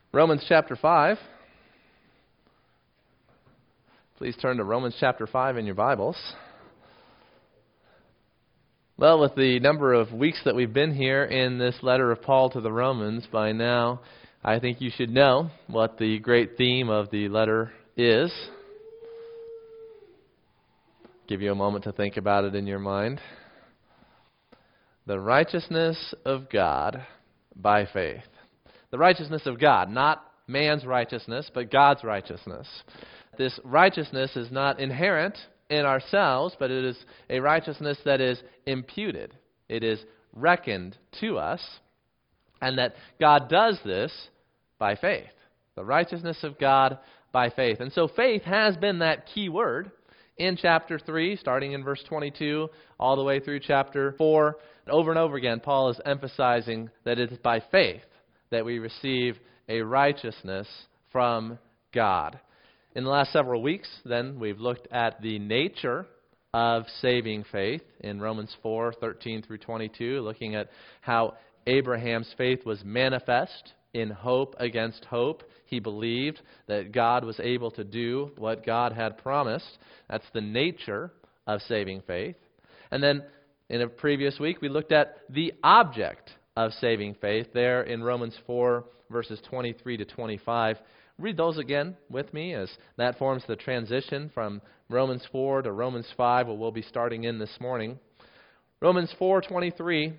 Romans chapter 5. Please turn to Romans chapter 5 in your Bibles. Well, with the number of weeks that we've been here in this letter of Paul to the Romans, by now I think you should know what the great theme of the letter is. Give you a moment to think about it in your mind. The righteousness of God by faith. The righteousness of God, not man's righteousness, but God's righteousness. This righteousness is not inherent in ourselves, but it is a righteousness that is imputed. It is reckoned to us, and that God does this by faith. The righteousness of God by faith. And so faith has been that key word in chapter 3, starting in verse 22, all the way through chapter 4. Over and over again, Paul is emphasizing that it is by faith that we receive a righteousness from God. In the last several weeks, then, we've looked at the nature of saving faith in Romans 4:13 through 22, looking at how Abraham's faith was manifest in hope against hope. He believed that God was able to do what God had promised. That's the nature of saving faith. And then in a previous week, we looked at the object of saving faith there in Romans 4, verses 23 to 25. Read those again with me as that forms the transition from Romans 4 to Romans 5, what we'll be starting in this morning. Romans 4:23,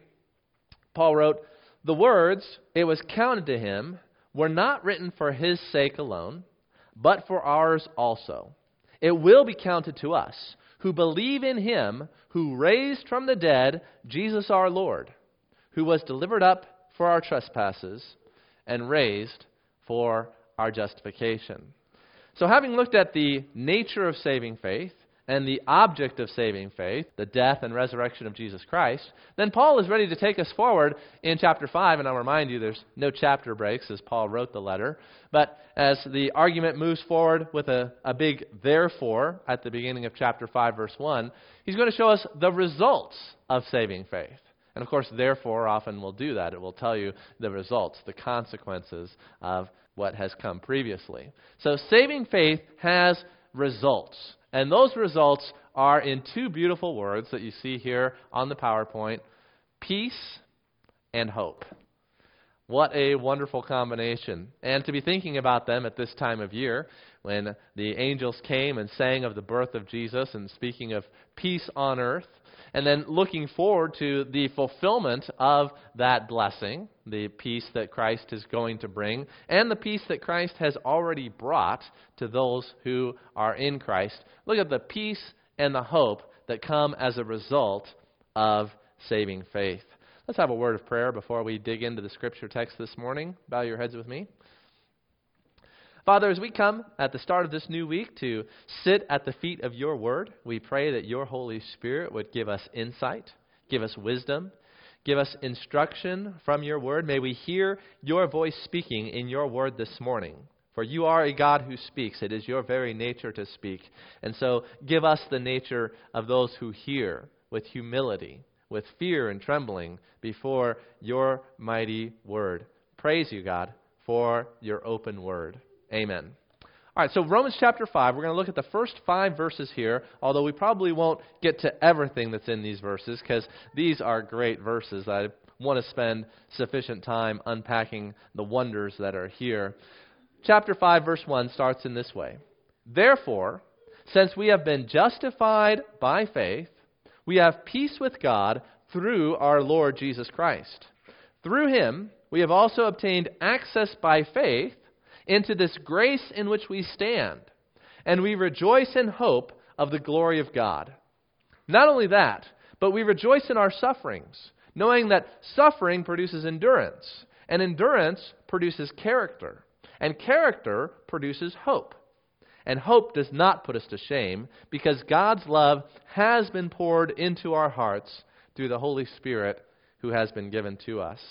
Paul wrote, "The words, 'It was counted to him,' were not written for his sake alone, but for ours also. It will be counted to us, who believe in him who raised from the dead Jesus our Lord, who was delivered up for our trespasses and raised for our justification." So having looked at the nature of saving faith and the object of saving faith, the death and resurrection of Jesus Christ, then Paul is ready to take us forward in chapter 5, and I'll remind you there's no chapter breaks as Paul wrote the letter, but as the argument moves forward with a big therefore at the beginning of chapter 5, verse 1, he's going to show us the results of saving faith. And of course, therefore often will do that. It will tell you the results, the consequences of what has come previously. So saving faith has results. And those results are in two beautiful words that you see here on the PowerPoint: peace and hope. What a wonderful combination. And to be thinking about them at this time of year, when the angels came and sang of the birth of Jesus and speaking of peace on earth, and then looking forward to the fulfillment of that blessing, the peace that Christ is going to bring, and the peace that Christ has already brought to those who are in Christ. Look at the peace and the hope that come as a result of saving faith. Let's have a word of prayer before we dig into the scripture text this morning. Bow your heads with me. Father, as we come at the start of this new week to sit at the feet of your word, we pray that your Holy Spirit would give us insight, give us wisdom, give us instruction from your word. May we hear your voice speaking in your word this morning. For you are a God who speaks. It is your very nature to speak. And so give us the nature of those who hear with humility, with fear and trembling before your mighty word. Praise you, God, for your open word. Amen. All right, so Romans chapter 5, we're going to look at the first 5 verses here, although we probably won't get to everything that's in these verses, because these are great verses. I want to spend sufficient time unpacking the wonders that are here. Chapter 5, verse 1 starts in this way. "Therefore, since we have been justified by faith, we have peace with God through our Lord Jesus Christ. Through him, we have also obtained access by faith into this grace in which we stand, and we rejoice in hope of the glory of God. Not only that, but we rejoice in our sufferings, knowing that suffering produces endurance, and endurance produces character, and character produces hope. And hope does not put us to shame, because God's love has been poured into our hearts through the Holy Spirit who has been given to us."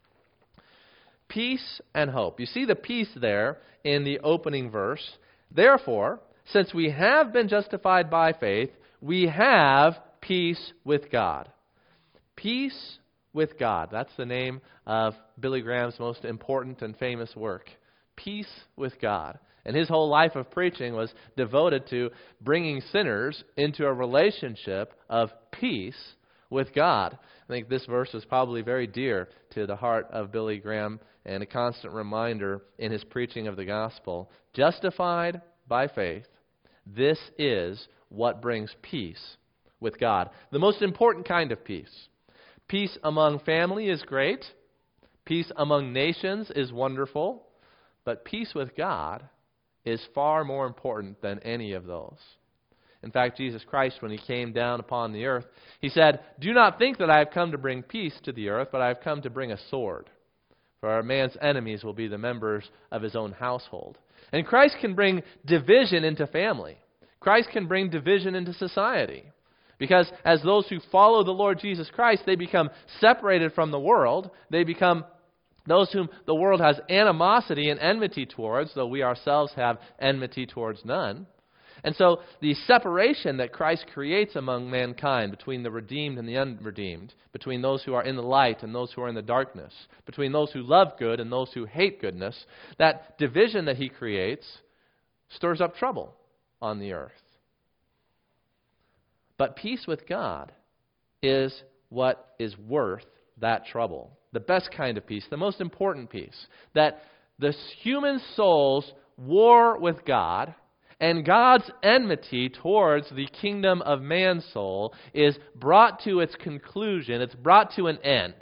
Peace and hope. You see the peace there in the opening verse. "Therefore, since we have been justified by faith, we have peace with God." Peace with God. That's the name of Billy Graham's most important and famous work. Peace with God. And his whole life of preaching was devoted to bringing sinners into a relationship of peace with God. I think this verse was probably very dear to the heart of Billy Graham and a constant reminder in his preaching of the gospel. Justified by faith, this is what brings peace with God. The most important kind of peace. Peace among family is great. Peace among nations is wonderful. But peace with God is far more important than any of those. In fact, Jesus Christ, when he came down upon the earth, he said, "Do not think that I have come to bring peace to the earth, but I have come to bring a sword. For a man's enemies will be the members of his own household." And Christ can bring division into family. Christ can bring division into society. Because as those who follow the Lord Jesus Christ, they become separated from the world. They become those whom the world has animosity and enmity towards, though we ourselves have enmity towards none. And so the separation that Christ creates among mankind, between the redeemed and the unredeemed, between those who are in the light and those who are in the darkness, between those who love good and those who hate goodness, that division that he creates stirs up trouble on the earth. But peace with God is what is worth that trouble. The best kind of peace, the most important peace, that the human soul's war with God and God's enmity towards the kingdom of man's soul is brought to its conclusion. It's brought to an end.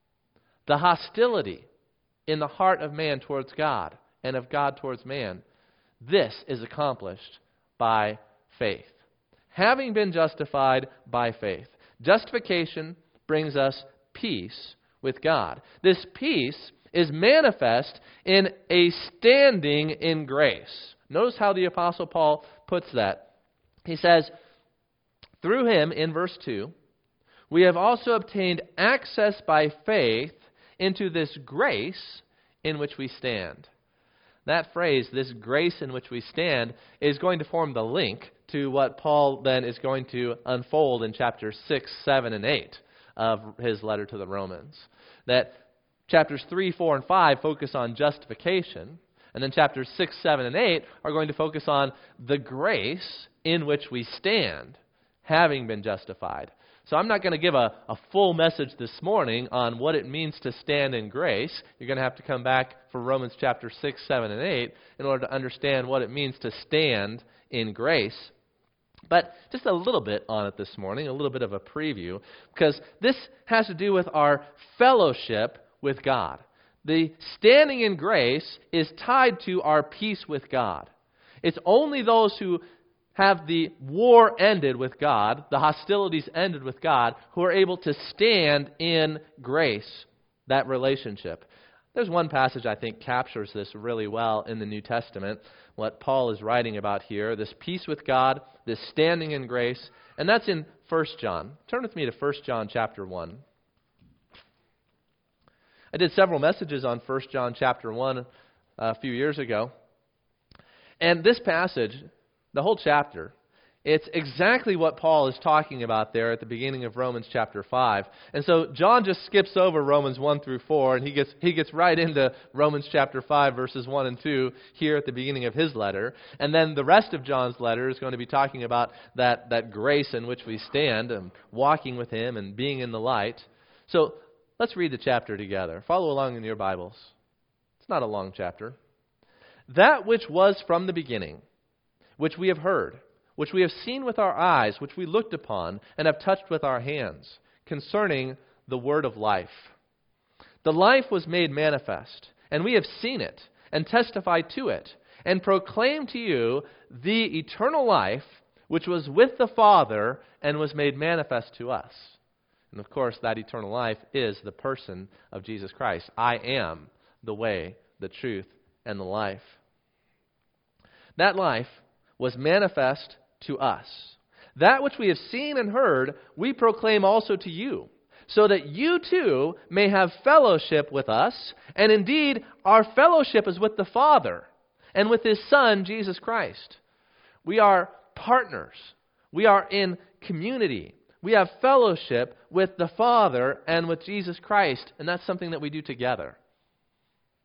The hostility in the heart of man towards God and of God towards man, this is accomplished by faith. Having been justified by faith. Justification brings us peace with God. This peace is manifest in a standing in grace. Notice how the Apostle Paul puts that. He says, through him, in verse 2, we have also obtained access by faith into this grace in which we stand. That phrase, this grace in which we stand, is going to form the link to what Paul then is going to unfold in chapters 6, 7, and 8 of his letter to the Romans. That chapters 3, 4, and 5 focus on justification, and then chapters 6, 7, and 8 are going to focus on the grace in which we stand, having been justified. So I'm not going to give a full message this morning on what it means to stand in grace. You're going to have to come back for Romans chapter 6, 7, and 8 in order to understand what it means to stand in grace. But just a little bit on it this morning, a little bit of a preview, because this has to do with our fellowship with God. The standing in grace is tied to our peace with God. It's only those who have the war ended with God, the hostilities ended with God, who are able to stand in grace, that relationship. There's one passage I think captures this really well in the New Testament, what Paul is writing about here, this peace with God, this standing in grace, and that's in 1 John. Turn with me to 1 John chapter 1. I did several messages on 1 John chapter 1 a few years ago, and this passage, the whole chapter, it's exactly what Paul is talking about there at the beginning of Romans chapter 5. And so John just skips over Romans 1 through 4, and he gets right into Romans chapter 5, verses 1 and 2 here at the beginning of his letter. And then the rest of John's letter is going to be talking about that grace in which we stand, and walking with him and being in the light. So let's read the chapter together. Follow along in your Bibles. It's not a long chapter. That which was from the beginning, which we have heard, which we have seen with our eyes, which we looked upon, and have touched with our hands, concerning the word of life. The life was made manifest, and we have seen it, and testified to it, and proclaimed to you the eternal life, which was with the Father, and was made manifest to us. And of course, that eternal life is the person of Jesus Christ. I am the way, the truth, and the life. That life was manifest to us. That which we have seen and heard, we proclaim also to you, so that you too may have fellowship with us. And indeed, our fellowship is with the Father and with His Son, Jesus Christ. We are partners. We are in community. We have fellowship with the Father and with Jesus Christ, and that's something that we do together.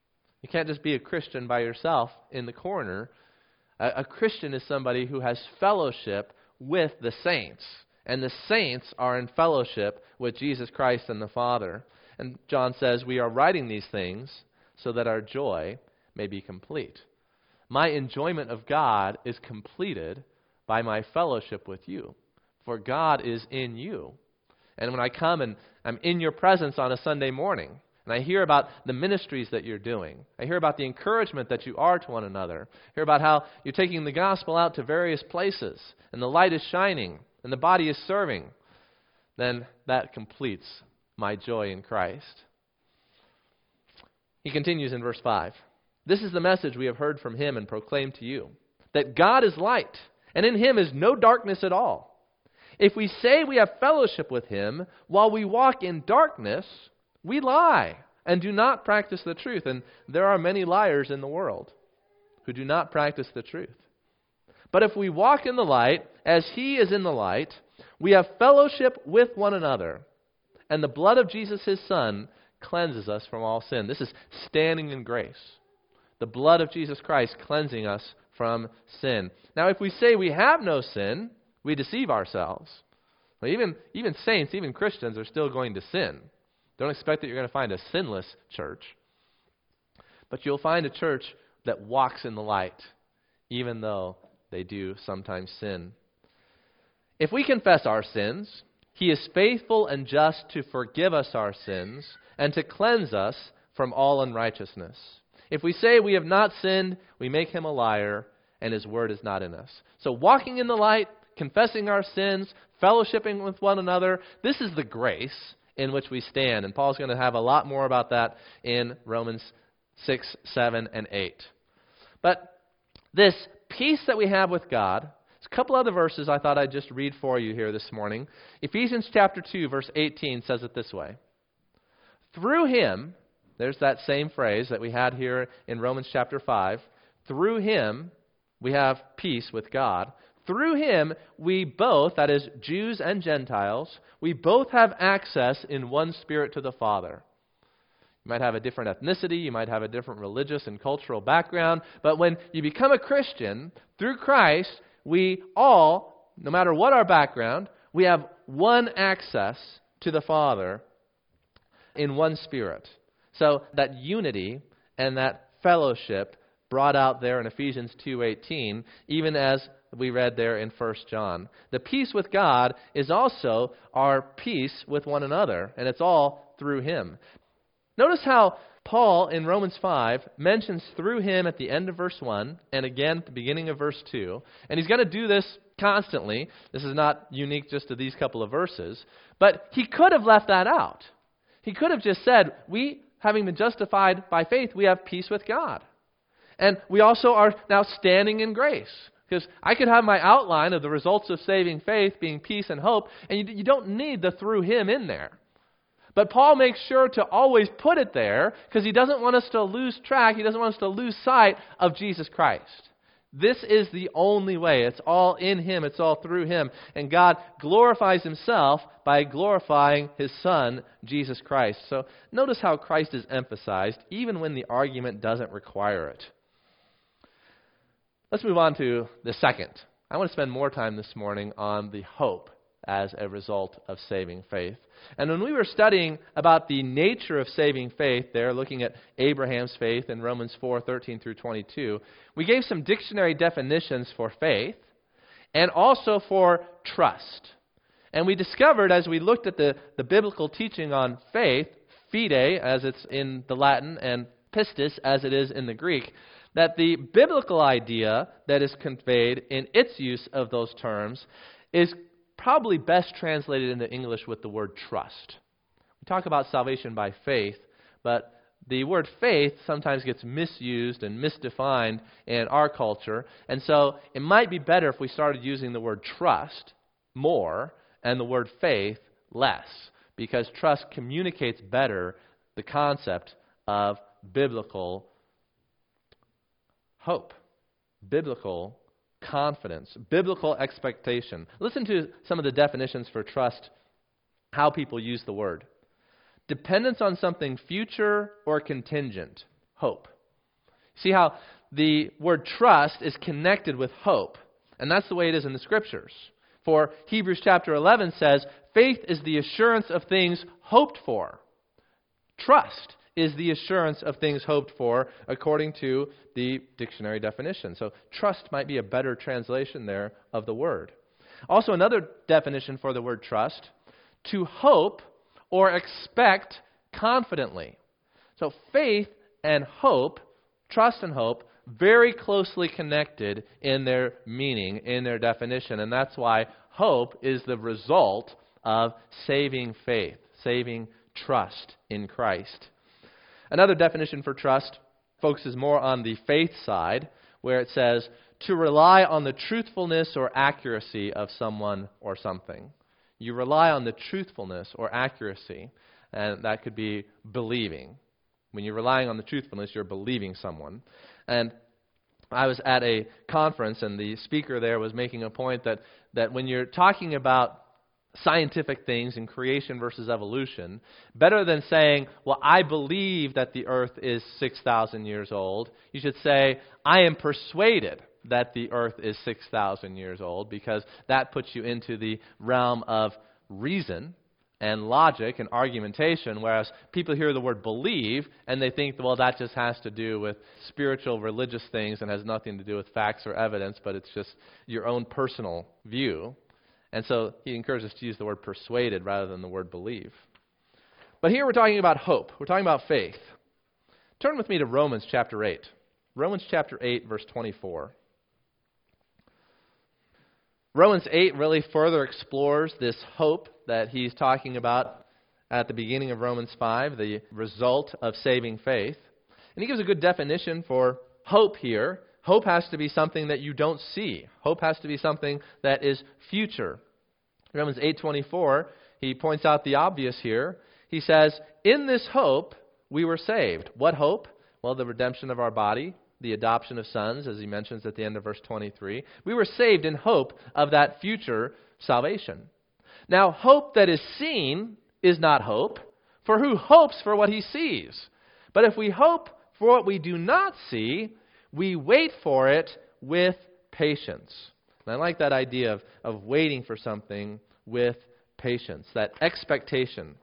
You can't just be a Christian by yourself in the corner. A Christian is somebody who has fellowship with the saints. And the saints are in fellowship with Jesus Christ and the Father. And John says, we are writing these things so that our joy may be complete. My enjoyment of God is completed by my fellowship with you. For God is in you. And when I come and I'm in your presence on a Sunday morning, and I hear about the ministries that you're doing, I hear about the encouragement that you are to one another, I hear about how you're taking the gospel out to various places, and the light is shining, and the body is serving, then that completes my joy in Christ. He continues in verse 5. This is the message we have heard from him and proclaimed to you, that God is light, and in him is no darkness at all. If we say we have fellowship with him while we walk in darkness, we lie and do not practice the truth. And there are many liars in the world who do not practice the truth. But if we walk in the light, as he is in the light, we have fellowship with one another. And the blood of Jesus, his Son, cleanses us from all sin. This is standing in grace. The blood of Jesus Christ cleansing us from sin. Now, if we say we have no sin, we deceive ourselves. Well, even saints, even Christians are still going to sin. Don't expect that you're going to find a sinless church. But you'll find a church that walks in the light, even though they do sometimes sin. If we confess our sins, he is faithful and just to forgive us our sins and to cleanse us from all unrighteousness. If we say we have not sinned, we make him a liar, and his word is not in us. So walking in the light, confessing our sins, fellowshipping with one another, this is the grace in which we stand. And Paul's going to have a lot more about that in Romans 6, 7, and 8. But this peace that we have with God, there's a couple other verses I thought I'd just read for you here this morning. Ephesians chapter 2, verse 18 says it this way. Through him, there's that same phrase that we had here in Romans chapter 5. Through him, we have peace with God. Through him, we both, that is Jews and Gentiles, we both have access in one Spirit to the Father. You might have a different ethnicity, you might have a different religious and cultural background, but when you become a Christian, through Christ, we all, no matter what our background, we have one access to the Father in one Spirit. So that unity and that fellowship brought out there in Ephesians 2:18, even as we read there in 1 John. The peace with God is also our peace with one another, and it's all through him. Notice how Paul in Romans 5 mentions through him at the end of verse 1 and again at the beginning of verse 2. And he's going to do this constantly. This is not unique just to these couple of verses. But he could have left that out. He could have just said, we, having been justified by faith, we have peace with God. And we also are now standing in grace. Because I could have my outline of the results of saving faith being peace and hope, and you don't need the through him in there. But Paul makes sure to always put it there because he doesn't want us to lose track, he doesn't want us to lose sight of Jesus Christ. This is the only way. It's all in him, it's all through him. And God glorifies himself by glorifying his Son, Jesus Christ. So notice how Christ is emphasized, even when the argument doesn't require it. Let's move on to the second. I want to spend more time this morning on the hope as a result of saving faith. And when we were studying about the nature of saving faith there, looking at Abraham's faith in Romans 4:13 through 22, we gave some dictionary definitions for faith and also for trust. And we discovered as we looked at the biblical teaching on faith, fide as it's in the Latin and pistis as it is in the Greek, that the biblical idea that is conveyed in its use of those terms is probably best translated into English with the word trust. We talk about salvation by faith, but the word faith sometimes gets misused and misdefined in our culture, and so it might be better if we started using the word trust more and the word faith less, because trust communicates better the concept of biblical hope, biblical confidence, biblical expectation. Listen to some of the definitions for trust, how people use the word. Dependence on something future or contingent, hope. See how the word trust is connected with hope. And that's the way it is in the Scriptures. For Hebrews chapter 11 says, faith is the assurance of things hoped for. Trust is the assurance of things hoped for, according to the dictionary definition. So trust might be a better translation there of the word. Also, another definition for the word trust, to hope or expect confidently. So faith and hope, trust and hope, very closely connected in their meaning, in their definition. And that's why hope is the result of saving faith, saving trust in Christ. Another definition for trust focuses more on the faith side, where it says to rely on the truthfulness or accuracy of someone or something. You rely on the truthfulness or accuracy, and that could be believing. When you're relying on the truthfulness, you're believing someone. And I was at a conference, and the speaker there was making a point that when you're talking about scientific things in creation versus evolution, better than saying, well, I believe that the earth is 6,000 years old, you should say, I am persuaded that the earth is 6,000 years old, because that puts you into the realm of reason and logic and argumentation, whereas people hear the word believe and they think, well, that just has to do with spiritual, religious things and has nothing to do with facts or evidence, but it's just your own personal view. And so he encourages us to use the word persuaded rather than the word believe. But here we're talking about hope. We're talking about faith. Turn with me to Romans chapter 8. Romans chapter 8, verse 24. Romans 8 really further explores this hope that he's talking about at the beginning of Romans 5, the result of saving faith. And he gives a good definition for hope here. Hope has to be something that you don't see. Hope has to be something that is future. Romans 8:24, he points out the obvious here. He says, in this hope we were saved. What hope? Well, the redemption of our body, the adoption of sons, as he mentions at the end of verse 23. We were saved in hope of that future salvation. Now, hope that is seen is not hope, for who hopes for what he sees? But if we hope for what we do not see, we wait for it with patience. And I like that idea of waiting for something with patience, that expectation.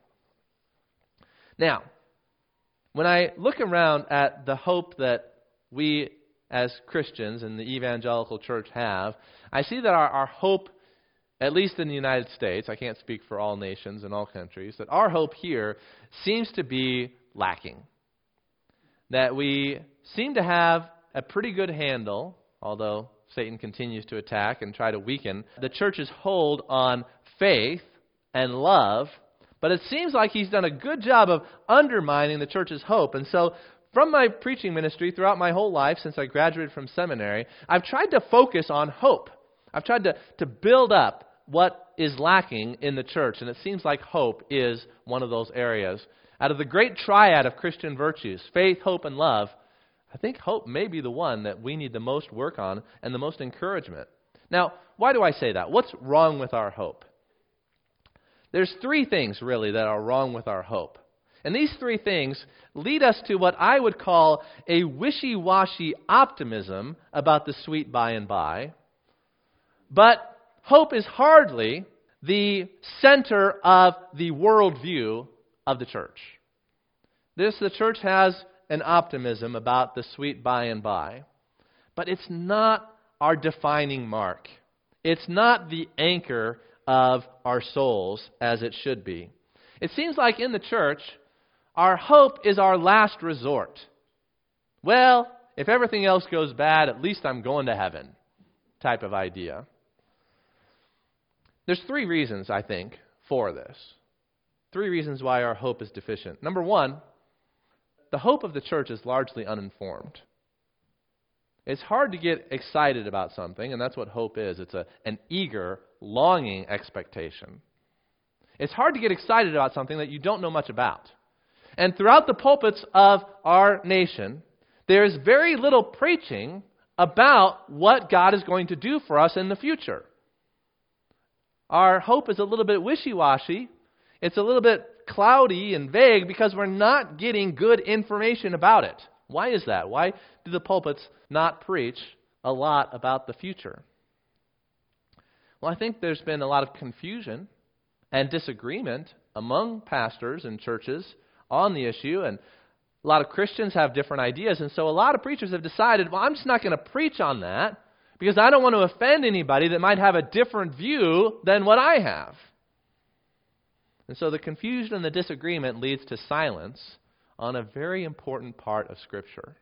Now, when I look around at the hope that we as Christians in the evangelical church have, I see that our hope, at least in the United States, I can't speak for all nations and all countries, that our hope here seems to be lacking. That we seem to have a pretty good handle, although Satan continues to attack and try to weaken the church's hold on faith and love, but it seems like he's done a good job of undermining the church's hope. And so from my preaching ministry throughout my whole life since I graduated from seminary, I've tried to focus on hope. I've tried to build up what is lacking in the church, and it seems like hope is one of those areas. Out of the great triad of Christian virtues, faith, hope, and love, I think hope may be the one that we need the most work on and the most encouragement. Now, why do I say that? What's wrong with our hope? There's three things, really, that are wrong with our hope. And these three things lead us to what I would call a wishy-washy optimism about the sweet by and by. But hope is hardly the center of the worldview of the church. The church has an optimism about the sweet by and by, but it's not our defining mark. It's not the anchor of our souls as it should be. It seems like in the church, our hope is our last resort. Well, if everything else goes bad, at least I'm going to heaven type of idea. There's three reasons, I think, for this. Three reasons why our hope is deficient. Number one, the hope of the church is largely uninformed. It's hard to get excited about something, and that's what hope is. It's an eager, longing expectation. It's hard to get excited about something that you don't know much about. And throughout the pulpits of our nation, there is very little preaching about what God is going to do for us in the future. Our hope is a little bit wishy-washy. It's a little bit cloudy and vague because we're not getting good information about it. Why is that? Why do the pulpits not preach a lot about the future? Well, I think there's been a lot of confusion and disagreement among pastors and churches on the issue, and a lot of Christians have different ideas, and so a lot of preachers have decided, well, I'm just not going to preach on that because I don't want to offend anybody that might have a different view than what I have. And so the confusion and the disagreement leads to silence on a very important part of Scripture.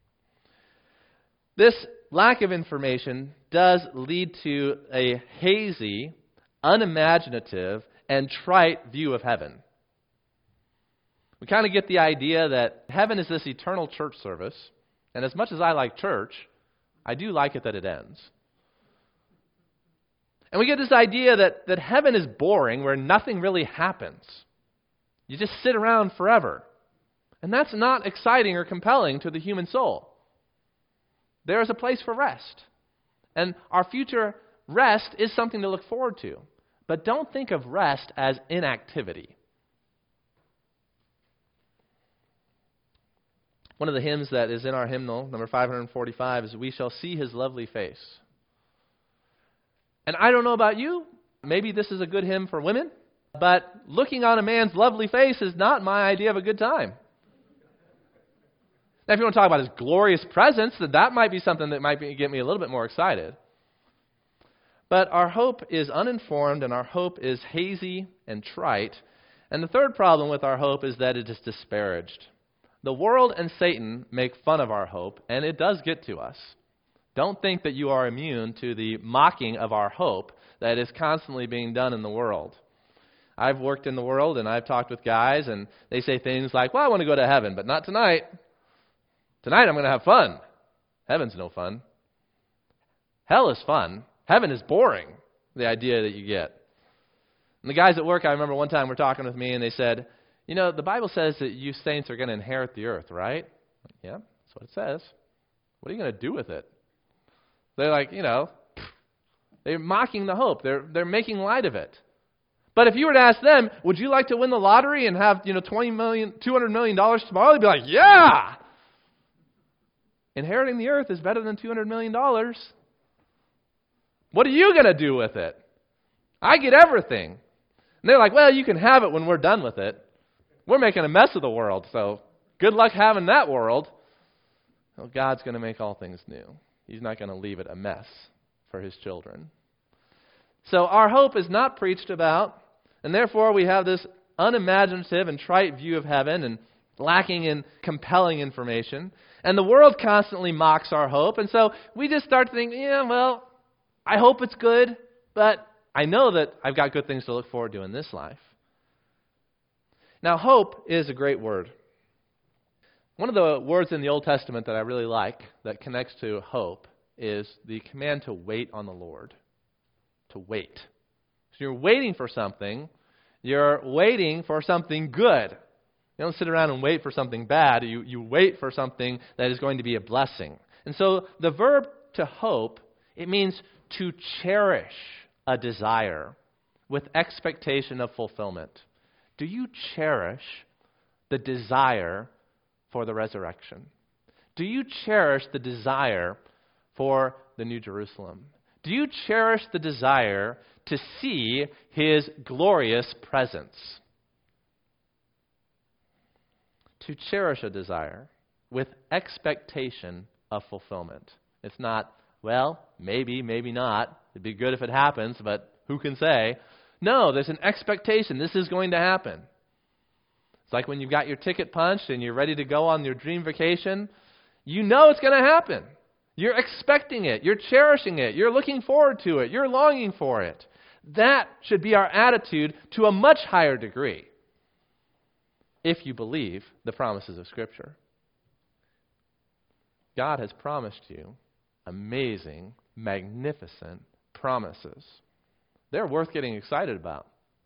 This lack of information does lead to a hazy, unimaginative, and trite view of heaven. We kind of get the idea that heaven is this eternal church service, and as much as I like church, I do like it that it ends. And we get this idea that heaven is boring, where nothing really happens. You just sit around forever. And that's not exciting or compelling to the human soul. There is a place for rest. And our future rest is something to look forward to. But don't think of rest as inactivity. One of the hymns that is in our hymnal, number 545, is "We Shall See His Lovely Face." And I don't know about you, maybe this is a good hymn for women, but looking on a man's lovely face is not my idea of a good time. Now, if you want to talk about his glorious presence, then that might be something that might get me a little bit more excited. But our hope is uninformed, and our hope is hazy and trite. And the third problem with our hope is that it is disparaged. The world and Satan make fun of our hope, and it does get to us. Don't think that you are immune to the mocking of our hope that is constantly being done in the world. I've worked in the world, and I've talked with guys, and they say things like, well, I want to go to heaven, but not tonight. Tonight I'm going to have fun. Heaven's no fun. Hell is fun. Heaven is boring, the idea that you get. And the guys at work, I remember one time were talking with me, and they said, you know, the Bible says that you saints are going to inherit the earth, right? Yeah, that's what it says. What are you going to do with it? They're like, you know, they're mocking the hope. They're making light of it. But if you were to ask them, would you like to win the lottery and have, $200 million tomorrow? They'd be like, yeah! Inheriting the earth is better than $200 million. What are you going to do with it? I get everything. And they're like, well, you can have it when we're done with it. We're making a mess of the world, so good luck having that world. Well, God's going to make all things new. He's not going to leave it a mess for His children. So our hope is not preached about, and therefore we have this unimaginative and trite view of heaven and lacking in compelling information. And the world constantly mocks our hope, and so we just start to think, I hope it's good, but I know that I've got good things to look forward to in this life. Now, hope is a great word. One of the words in the Old Testament that I really like that connects to hope is the command to wait on the Lord. To wait. So you're waiting for something. You're waiting for something good. You don't sit around and wait for something bad. You wait for something that is going to be a blessing. And so the verb to hope, it means to cherish a desire with expectation of fulfillment. Do you cherish the desire for the resurrection? Do you cherish the desire for the New Jerusalem? Do you cherish the desire to see His glorious presence? To cherish a desire with expectation of fulfillment. It's not, well, maybe, maybe not. It'd be good if it happens, but who can say? No, there's an expectation. This is going to happen. It's like when you've got your ticket punched and you're ready to go on your dream vacation. You know it's going to happen. You're expecting it. You're cherishing it. You're looking forward to it. You're longing for it. That should be our attitude to a much higher degree if you believe the promises of Scripture. God has promised you amazing, magnificent promises. They're worth getting excited about.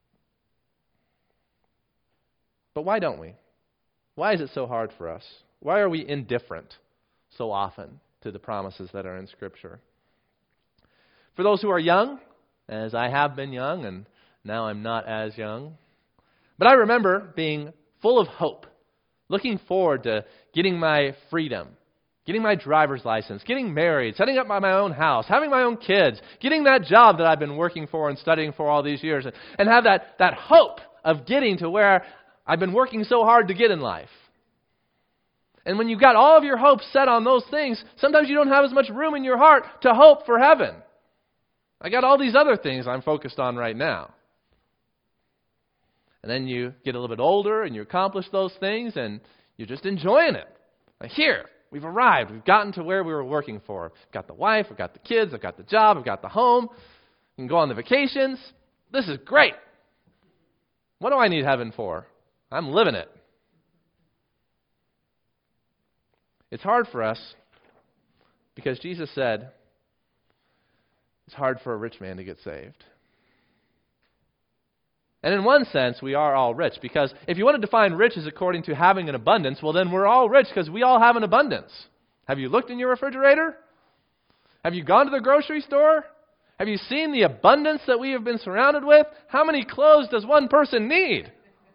But why don't we? Why is it so hard for us? Why are we indifferent so often to the promises that are in Scripture? For those who are young, as I have been young, and now I'm not as young, but I remember being full of hope looking forward to getting my freedom, getting my driver's license, getting married, setting up my own house, having my own kids, getting that job that I've been working for and studying for all these years, and have that hope of getting to where I've been working so hard to get in life. And when you've got all of your hopes set on those things, sometimes you don't have as much room in your heart to hope for heaven. I got all these other things I'm focused on right now. And then you get a little bit older and you accomplish those things and you're just enjoying it. Like, here, we've arrived. We've gotten to where we were working for. I've got the wife, I've got the kids, I've got the job, I've got the home. You can go on the vacations. This is great. What do I need heaven for? I'm living it. It's hard for us because Jesus said it's hard for a rich man to get saved. And in one sense, we are all rich, because if you want to define rich as according to having an abundance, well, then we're all rich because we all have an abundance. Have you looked in your refrigerator? Have you gone to the grocery store? Have you seen the abundance that we have been surrounded with? How many clothes does one person need?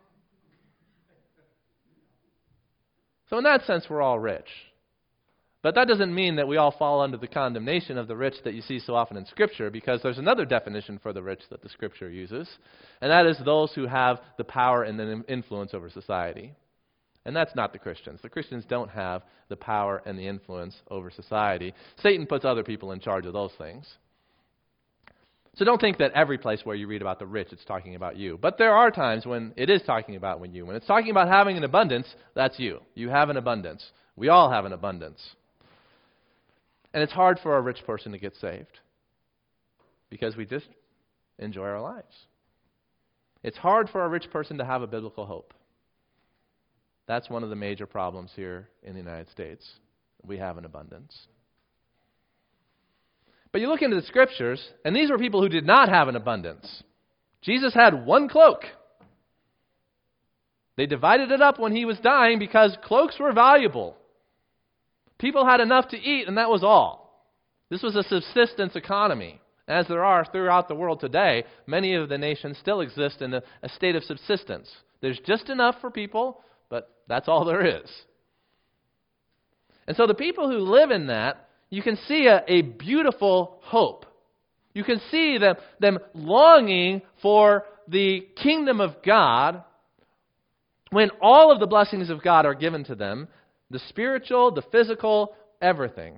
So in that sense, we're all rich. But that doesn't mean that we all fall under the condemnation of the rich that you see so often in Scripture, because there's another definition for the rich that the Scripture uses, and that is those who have the power and the influence over society. And that's not the Christians. The Christians don't have the power and the influence over society. Satan puts other people in charge of those things. So don't think that every place where you read about the rich, it's talking about you. But there are times when it is talking about you. When it's talking about having an abundance, that's you. You have an abundance. We all have an abundance. And it's hard for a rich person to get saved because we just enjoy our lives. It's hard for a rich person to have a biblical hope. That's one of the major problems here in the United States. We have an abundance. But you look into the Scriptures, and these were people who did not have an abundance. Jesus had one cloak. They divided it up when he was dying because cloaks were valuable. People had enough to eat, and that was all. This was a subsistence economy. As there are throughout the world today, many of the nations still exist in a state of subsistence. There's just enough for people, but that's all there is. And so the people who live in that, you can see a beautiful hope. You can see them longing for the kingdom of God when all of the blessings of God are given to them. The spiritual, the physical, everything.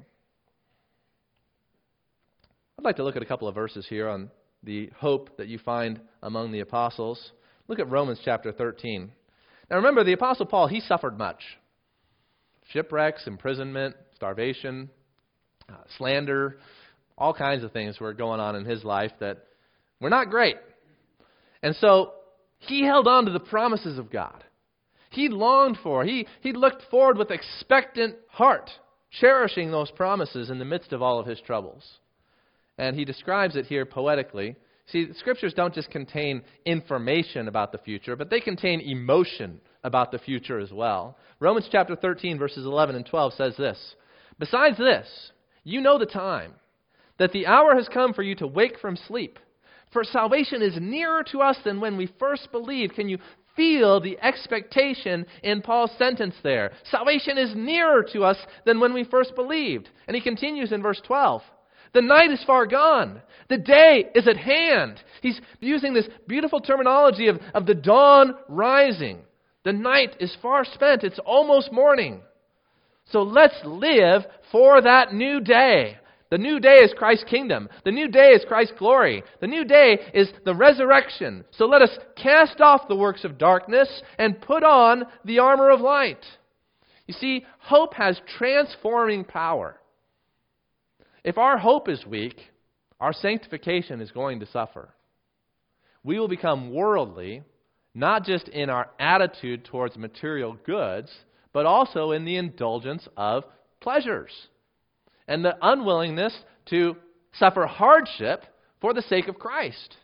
I'd like to look at a couple of verses here on the hope that you find among the apostles. Look at Romans chapter 13. Now remember, the Apostle Paul, he suffered much. Shipwrecks, imprisonment, starvation, slander, all kinds of things were going on in his life that were not great. And so he held on to the promises of God. He longed for, he looked forward with expectant heart, cherishing those promises in the midst of all of his troubles. And he describes it here poetically. See, the Scriptures don't just contain information about the future, but they contain emotion about the future as well. Romans chapter 13, verses 11 and 12 says this: "Besides this, you know the time, that the hour has come for you to wake from sleep. For salvation is nearer to us than when we first believed." Can you feel the expectation in Paul's sentence there? Salvation is nearer to us than when we first believed. And he continues in verse 12. "The night is far gone. The day is at hand." He's using this beautiful terminology of the dawn rising. The night is far spent. It's almost morning. So let's live for that new day. The new day is Christ's kingdom. The new day is Christ's glory. The new day is the resurrection. So let us cast off the works of darkness and put on the armor of light. You see, hope has transforming power. If our hope is weak, our sanctification is going to suffer. We will become worldly, not just in our attitude towards material goods, but also in the indulgence of pleasures and the unwillingness to suffer hardship for the sake of Christ.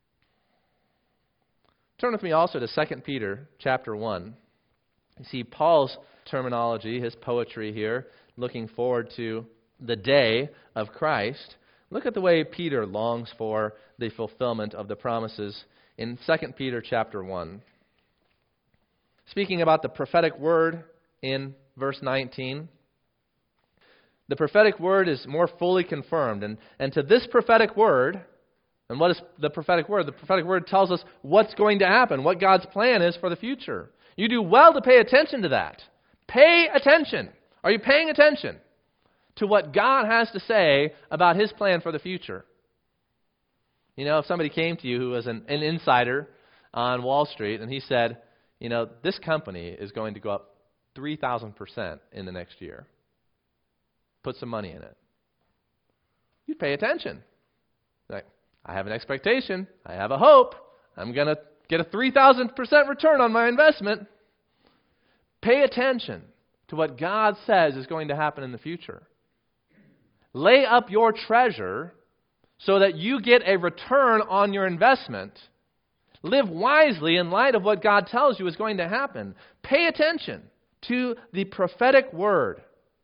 Turn with me also to 2 Peter chapter 1. You see Paul's terminology, his poetry here, looking forward to the day of Christ. Look at the way Peter longs for the fulfillment of the promises in 2 Peter chapter 1. Speaking about the prophetic word in verse 19, the prophetic word is more fully confirmed. And to this prophetic word, and what is the prophetic word? The prophetic word tells us what's going to happen, what God's plan is for the future. You do well to pay attention to that. Pay attention. Are you paying attention to what God has to say about His plan for the future? You know, if somebody came to you who was an insider on Wall Street and he said, you know, this company is going to go up 3,000% in the next year. Put some money in it. You'd pay attention. Like, I have an expectation. I have a hope. I'm going to get a 3,000% return on my investment. Pay attention to what God says is going to happen in the future. Lay up your treasure so that you get a return on your investment. Live wisely in light of what God tells you is going to happen. Pay attention to the prophetic word.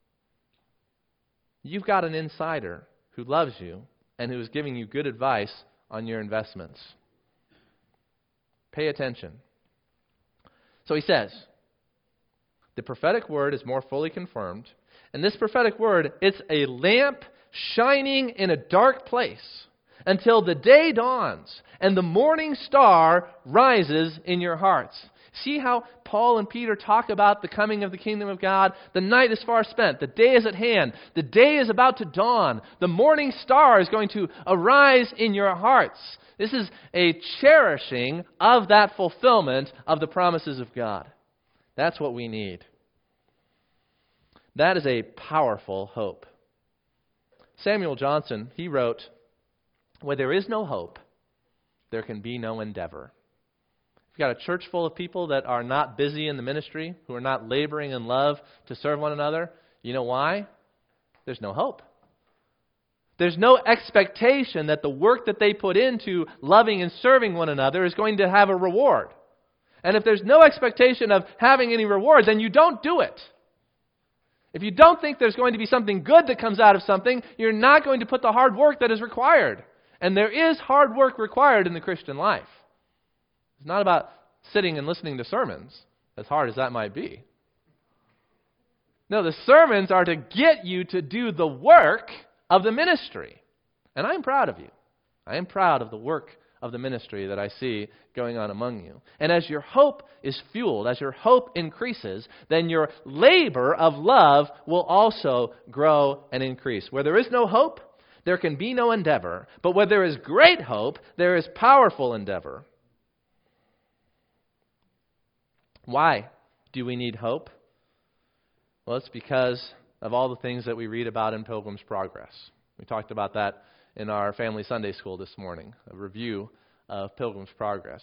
You've got an insider who loves you and who is giving you good advice on your investments. Pay attention. So he says, the prophetic word is more fully confirmed. And this prophetic word, it's a lamp shining in a dark place until the day dawns and the morning star rises in your hearts. See how Paul and Peter talk about the coming of the kingdom of God? The night is far spent. The day is at hand. The day is about to dawn. The morning star is going to arise in your hearts. This is a cherishing of that fulfillment of the promises of God. That's what we need. That is a powerful hope. Samuel Johnson, he wrote, where there is no hope, there can be no endeavor. If you've got a church full of people that are not busy in the ministry, who are not laboring in love to serve one another, you know why? There's no hope. There's no expectation that the work that they put into loving and serving one another is going to have a reward. And if there's no expectation of having any reward, then you don't do it. If you don't think there's going to be something good that comes out of something, you're not going to put the hard work that is required. And there is hard work required in the Christian life. It's not about sitting and listening to sermons, as hard as that might be. No, the sermons are to get you to do the work of the ministry. And I'm proud of you. I am proud of the work of the ministry that I see going on among you. And as your hope is fueled, as your hope increases, then your labor of love will also grow and increase. Where there is no hope, there can be no endeavor. But where there is great hope, there is powerful endeavor. Why do we need hope? Well, it's because of all the things that we read about in Pilgrim's Progress. We talked about that in our family Sunday school this morning, a review of Pilgrim's Progress.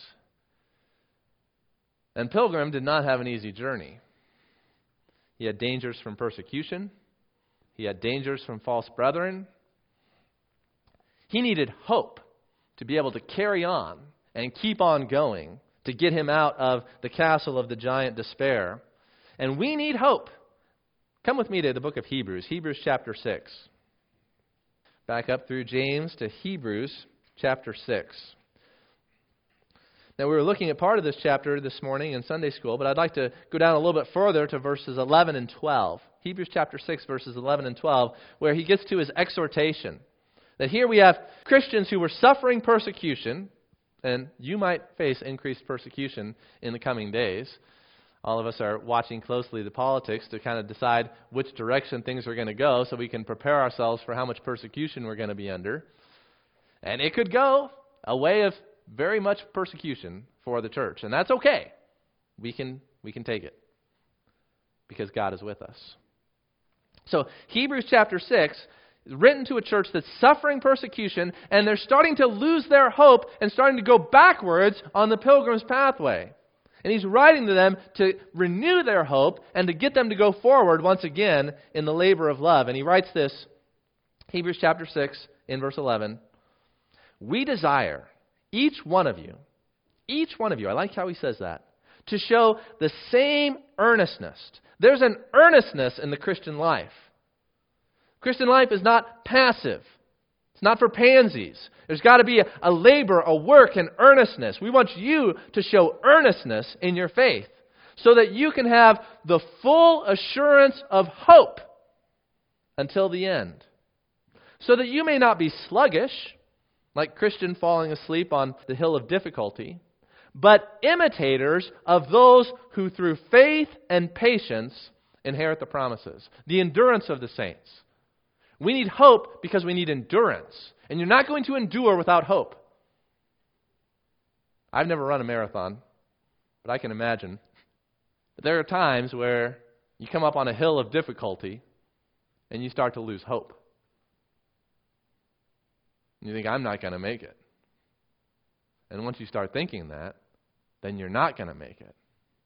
And Pilgrim did not have an easy journey. He had dangers from persecution. He had dangers from false brethren. He needed hope to be able to carry on and keep on going to get him out of the castle of the giant despair. And we need hope. Come with me to the book of Hebrews, Hebrews chapter 6. Back up through James to Hebrews chapter 6. Now, we were looking at part of this chapter this morning in Sunday school, but I'd like to go down a little bit further to verses 11 and 12. Hebrews chapter 6, verses 11 and 12, where he gets to his exhortation. That here we have Christians who were suffering persecution, and you might face increased persecution in the coming days. All of us are watching closely the politics to kind of decide which direction things are going to go so we can prepare ourselves for how much persecution we're going to be under. And it could go a way of very much persecution for the church. And that's okay. We can take it because God is with us. So Hebrews chapter 6 is written to a church that's suffering persecution, and they're starting to lose their hope and starting to go backwards on the pilgrim's pathway. And he's writing to them to renew their hope and to get them to go forward once again in the labor of love. And he writes this, Hebrews chapter 6 in verse 11. We desire, each one of you, I like how he says that, to show the same earnestness. There's an earnestness in the Christian life. Christian life is not passive. It's not for pansies. There's got to be a labor, a work, and earnestness. We want you to show earnestness in your faith so that you can have the full assurance of hope until the end. So that you may not be sluggish, like Christian falling asleep on the hill of difficulty, but imitators of those who through faith and patience inherit the promises. The endurance of the saints. We need hope because we need endurance. And you're not going to endure without hope. I've never run a marathon, but I can imagine. But there are times where you come up on a hill of difficulty and you start to lose hope. And you think, I'm not going to make it. And once you start thinking that, then you're not going to make it.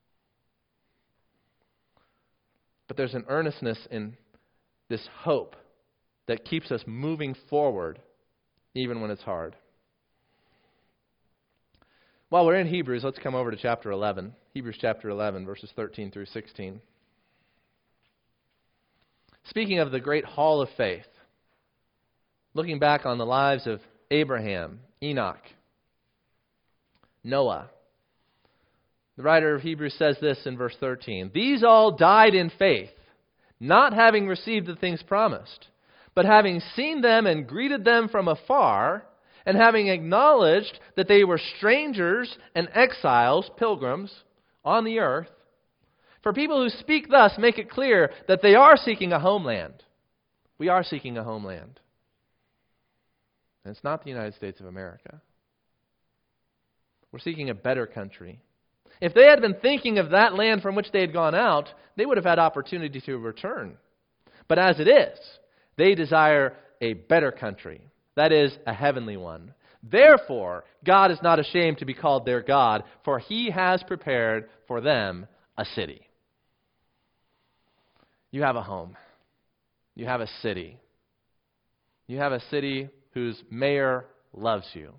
But there's an earnestness in this hope that keeps us moving forward even when it's hard. While we're in Hebrews, let's come over to chapter 11. Hebrews chapter 11, verses 13 through 16. Speaking of the great hall of faith, looking back on the lives of Abraham, Enoch, Noah, the writer of Hebrews says this in verse 13. These all died in faith, not having received the things promised, but having seen them and greeted them from afar, and having acknowledged that they were strangers and exiles, pilgrims, on the earth. For people who speak thus make it clear that they are seeking a homeland. We are seeking a homeland. And it's not the United States of America. We're seeking a better country. If they had been thinking of that land from which they had gone out, they would have had opportunity to return. But as it is, they desire a better country. That is, a heavenly one. Therefore, God is not ashamed to be called their God, for He has prepared for them a city. You have a home. You have a city. You have a city whose mayor loves you.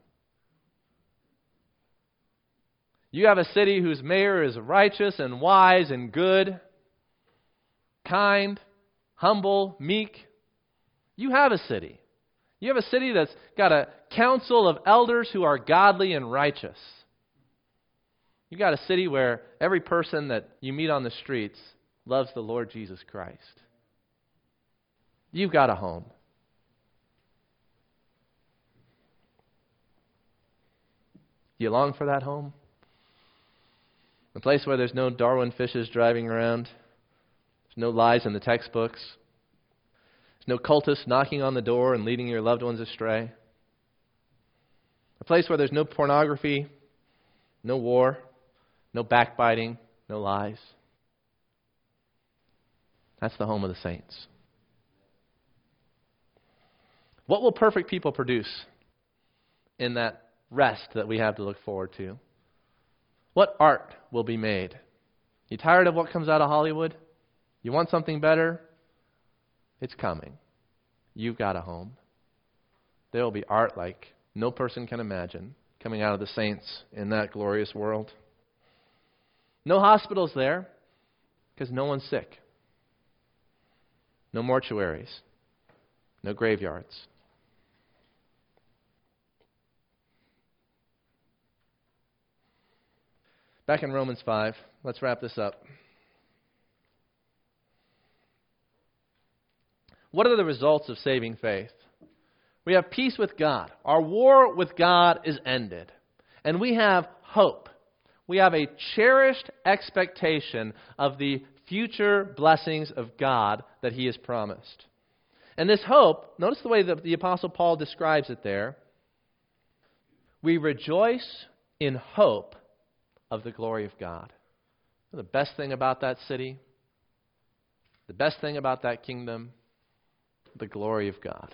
You have a city whose mayor is righteous and wise and good, kind, humble, meek. You have a city. You have a city that's got a council of elders who are godly and righteous. You got a city where every person that you meet on the streets loves the Lord Jesus Christ. You've got a home. You long for that home? A place where there's no Darwin fishes driving around. There's no lies in the textbooks. There's no cultists knocking on the door and leading your loved ones astray. A place where there's no pornography, no war, no backbiting, no lies. That's the home of the saints. What will perfect people produce in that rest that we have to look forward to? What art will be made? You tired of what comes out of Hollywood? You want something better? It's coming. You've got a home. There will be art like no person can imagine coming out of the saints in that glorious world. No hospitals there because no one's sick. No mortuaries. No graveyards. Back in Romans 5, let's wrap this up. What are the results of saving faith? We have peace with God. Our war with God is ended. And we have hope. We have a cherished expectation of the future blessings of God that He has promised. And this hope, notice the way that the Apostle Paul describes it there. We rejoice in hope of the glory of God. The best thing about that city, the best thing about that kingdom, the glory of God.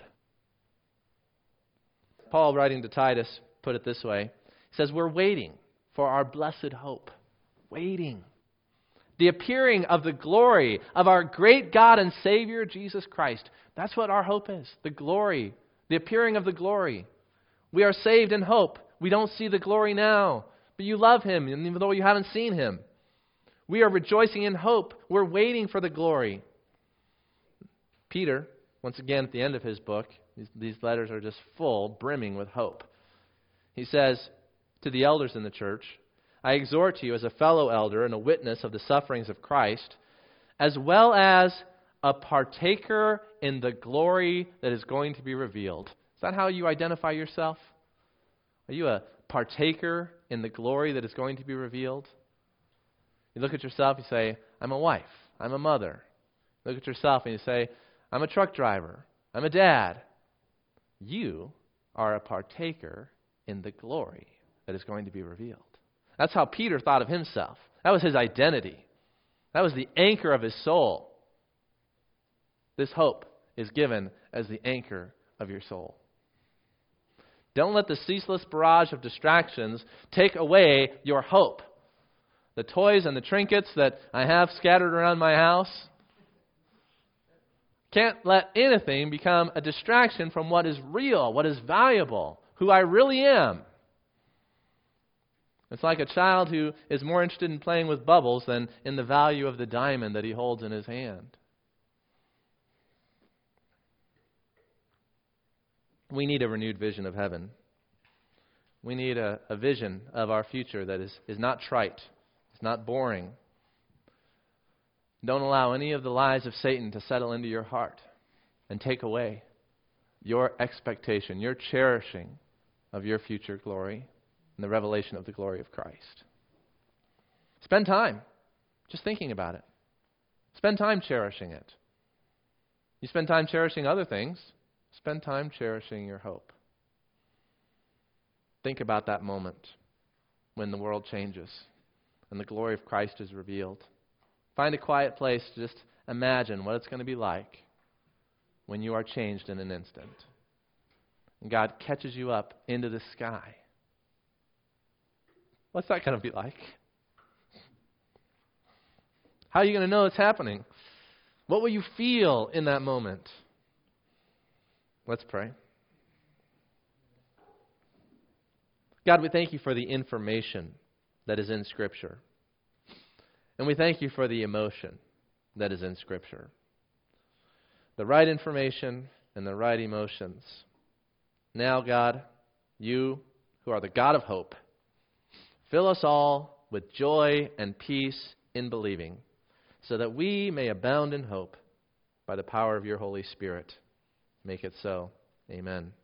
Paul, writing to Titus, put it this way. He says, we're waiting for our blessed hope. Waiting. The appearing of the glory of our great God and Savior, Jesus Christ. That's what our hope is. The glory. The appearing of the glory. We are saved in hope. We don't see the glory now, but you love Him, even though you haven't seen Him. We are rejoicing in hope. We're waiting for the glory. Peter, once again at the end of his book, these letters are just full, brimming with hope. He says to the elders in the church, I exhort to you as a fellow elder and a witness of the sufferings of Christ, as well as a partaker in the glory that is going to be revealed. Is that how you identify yourself? Are you a partaker in the glory that is going to be revealed? You look at yourself, you say, I'm a wife, I'm a mother. You look at yourself and you say, I'm a truck driver, I'm a dad. You are a partaker in the glory that is going to be revealed. That's how Peter thought of himself. That was his identity. That was the anchor of his soul. This hope is given as the anchor of your soul. Don't let the ceaseless barrage of distractions take away your hope. The toys and the trinkets that I have scattered around my house, can't let anything become a distraction from what is real, what is valuable, who I really am. It's like a child who is more interested in playing with bubbles than in the value of the diamond that he holds in his hand. We need a renewed vision of heaven. We need a vision of our future that is not trite. It's not boring. Don't allow any of the lies of Satan to settle into your heart and take away your expectation, your cherishing of your future glory and the revelation of the glory of Christ. Spend time just thinking about it. Spend time cherishing it. You spend time cherishing other things, spend time cherishing your hope. Think about that moment when the world changes and the glory of Christ is revealed. Find a quiet place to just imagine what it's going to be like when you are changed in an instant. And God catches you up into the sky. What's that going to be like? How are you going to know it's happening? What will you feel in that moment? Let's pray. God, we thank you for the information that is in Scripture. And we thank you for the emotion that is in Scripture. The right information and the right emotions. Now, God, you who are the God of hope, fill us all with joy and peace in believing, so that we may abound in hope by the power of your Holy Spirit. Make it so. Amen.